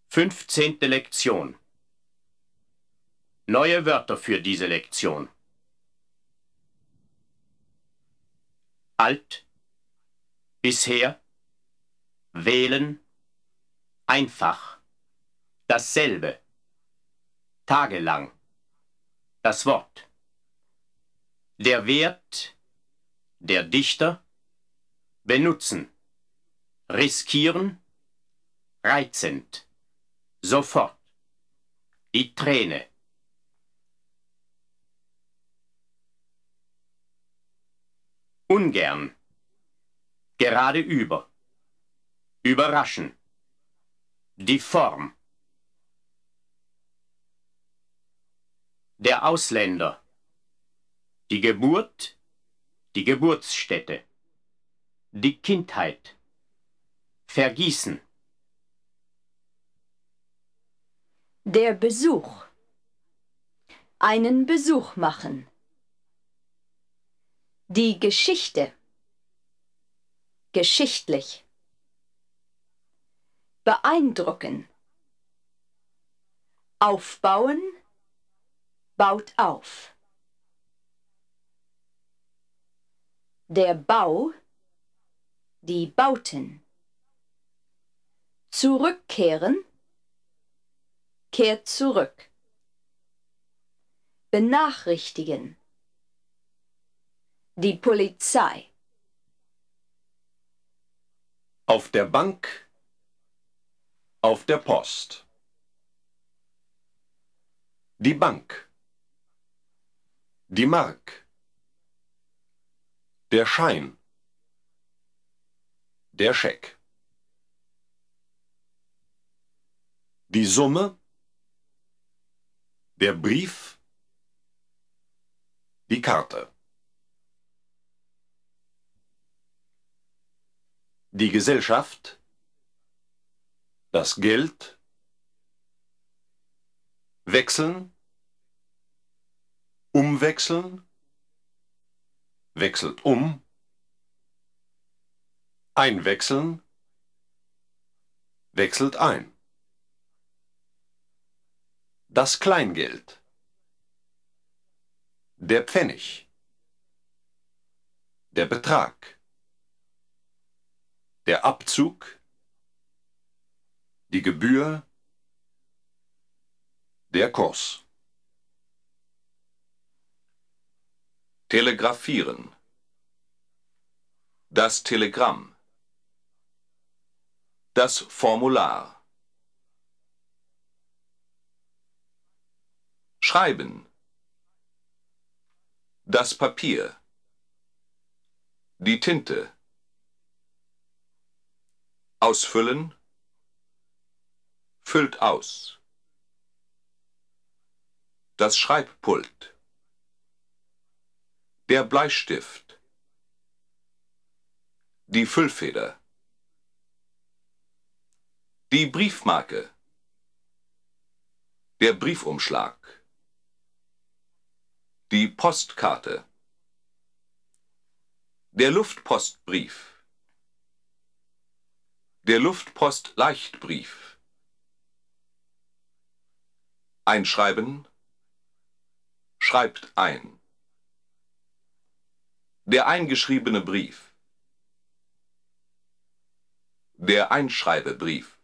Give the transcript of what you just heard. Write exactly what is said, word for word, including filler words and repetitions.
Fünfzehnte Lektion. Neue Wörter für diese Lektion. Alt, bisher, wählen, einfach, dasselbe, tagelang, das Wort. Der Wert, der Dichter, benutzen, riskieren, reizend, sofort, die Träne. Ungern, gerade über, überraschen, die Form. Der Ausländer, die Geburt, die Geburtsstätte, die Kindheit, vergießen. Der Besuch. Einen Besuch machen. Die Geschichte. Geschichtlich. Beeindrucken. Aufbauen. Baut auf. Der Bau. Die Bauten. Zurückkehren. Kehrt zurück. Benachrichtigen. Die Polizei. Auf der Bank, auf der Post. Die Bank. Die Mark. Der Schein. Der Scheck. Die Summe. Der Brief. Die Karte. Die Gesellschaft. Das Geld. Wechseln. Umwechseln. Wechselt um. Einwechseln. Wechselt ein. Das Kleingeld. Der Pfennig. Der Betrag. Der Abzug. Die Gebühr. Der Kurs. Telegrafieren. Das Telegramm. Das Formular. Schreiben. Das Papier. Die Tinte. Ausfüllen. Füllt aus. Das Schreibpult. Der Bleistift. Die Füllfeder. Die Briefmarke. Der Briefumschlag. Die Postkarte. Der Luftpostbrief. Der Luftpostleichtbrief. Einschreiben. Schreibt ein. Der eingeschriebene Brief. Der Einschreibebrief.